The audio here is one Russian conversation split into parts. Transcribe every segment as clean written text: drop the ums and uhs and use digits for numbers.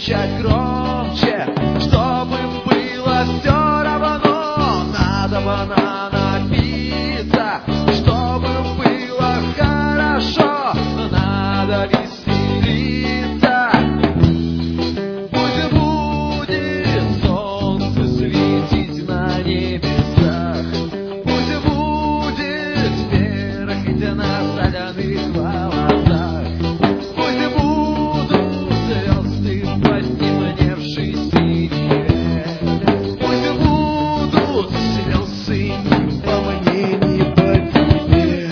кричать громче, чтобы было все равно. Надо бы напиться, чтобы было хорошо, но надо веселиться. Пусть будет солнце светить на небесах, пусть будет перхоть на соляных волосах, пусть будут звезды в потемневшей синеве, пусть будут слезы ни по мне, ни по тебе.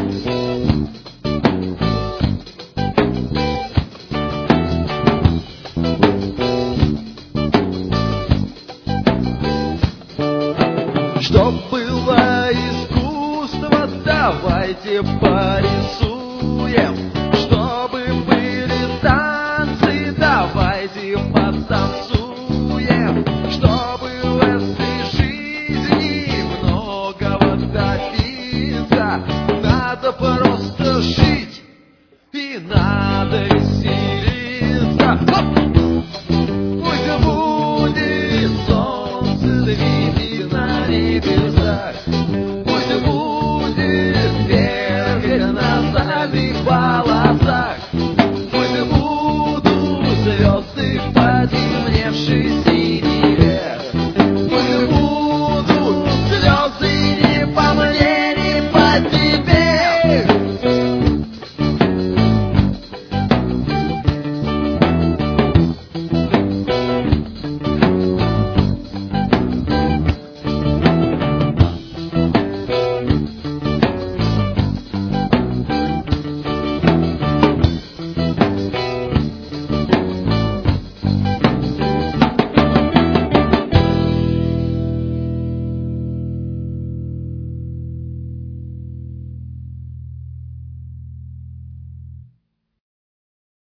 Чтоб было искусство, давайте порисуем. Чтобы были танцы, давайте потанцуем. Чтобы в этой жизни многого добиться, надо просто жить и надо веселиться. Пусть будет солнце светить на небесах, пусть будет перхоть на соляных волосах.